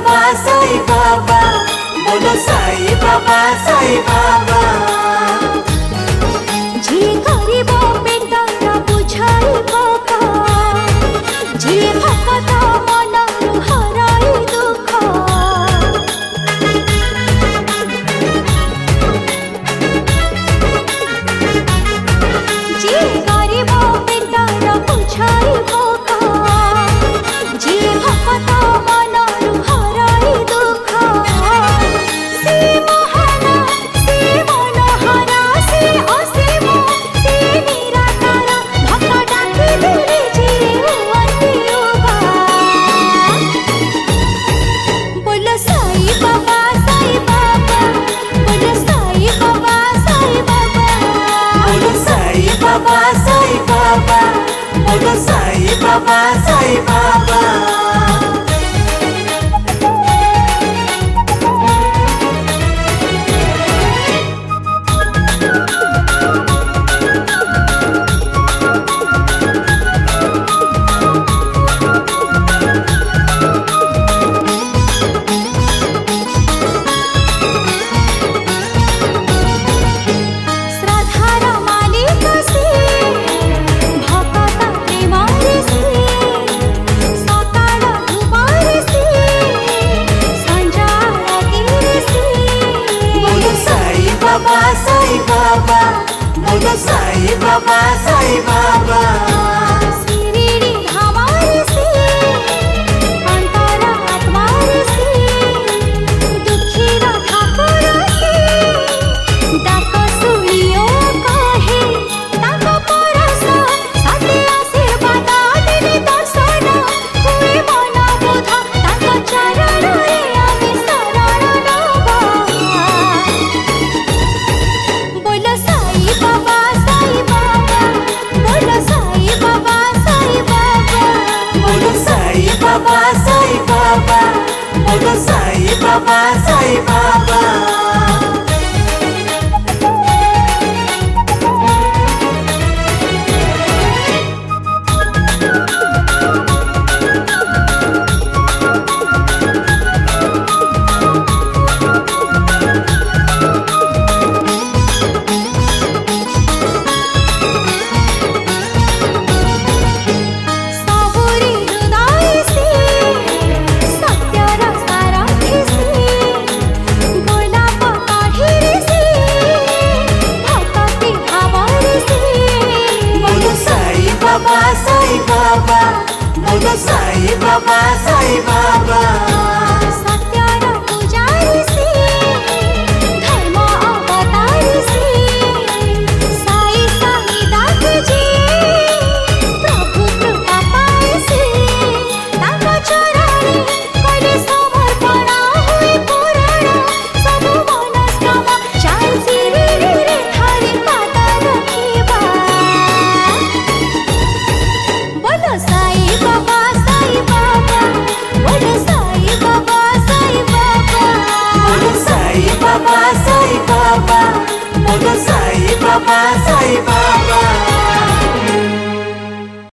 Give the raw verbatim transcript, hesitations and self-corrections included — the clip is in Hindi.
बाबा साई बाबा, बोलो साई बाबा साई बाबा। जे गरीब पेटार बुझाइब जे भक्त मनरु हराई दुख, जे गरीब पेटार बुझाइब जे भक्त मनरु हराई दुख, से महान से मनोहरा से असीम से निराकार भक्त डाकी देले जीवती उबा। बोलो साई बाबा साई बाबा, बोलो साई बाबा साई बाबा, बोलो साई बाबा साई बाबा, बोलो साई बाबा साई बाबा। श्रद्धार मालिक से भक्त प्रेमर से, सकाळ धुपर से संजा आरती से। बोलो साई बाबा साई बाबा, बोलो साई बाबा साई बाबा। शिरडी धामर से अंतर आत्मार से, दुखीर ठाकुर से डाक सुनियो कहे ताक परस सते आशीर्वाद देले दर्शन हुए मन बोध ताक चरण रे आमे शरण नब। बोलो साई बाबा साई बाबा, बोलो साई बाबा साई बाबा, बोलो साई बाबा साई बाबा, बोलो साई बाबा साई बाबा। सबुरी हृदय से सत्यर सारथी से, गोलाप काढ़ीर से भक्ति भावर से। बोलो साई बाबा साई बाबा, बोलो साई बाबा साई बाबा। सत्यर पुजारी से धर्म अवतार से, साई साई दास जी प्रभु कृपा पाए से, ताक चरणे कले समर्पण हुए पूरण सबु मनस्कामना चाहे शिरडी रे थारी पाद रखिबा। बोलो साई बाबा साई बाबा, बोलो साई बाबा साई बाबा, बोलो साई बाबा साई बाबा, बोलो साई बाबा साई बाबा।